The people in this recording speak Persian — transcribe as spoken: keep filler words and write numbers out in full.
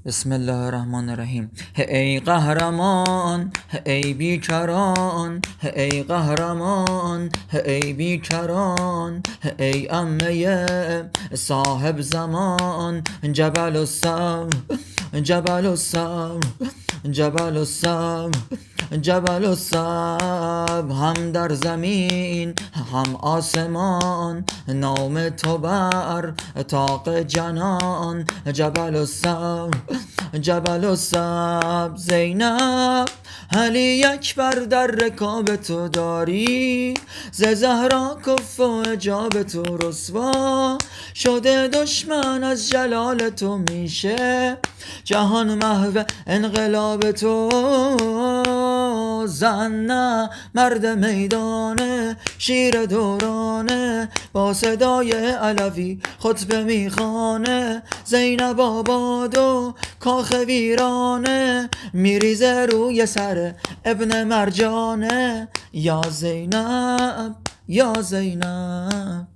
بسم الله الرحمن الرحیم. ای قهرمان ای بیکران، ای قهرمان ای بیکران، ای عمه صاحب زمان، جبل الصبر جبل الصبر جبل الصبر جبل الصبر. هم در زمین هم آسمان، نام تو بر طاق جنان، جبل الصبر جبل الصبر. زینب علی اکبر در رکاب تو داری، ز زهرا کف و حجاب تو رسوا شده، دشمن از جلال تو میشه، جهان محو انقلاب تو. زن نه مرد میدانه، شیر دورانه، با صدای علوی خطبه میخوانه. زینب آباد و کاخ ویرانه، میریزه روی سر ابن مرجانه. یا زینب یا زینب.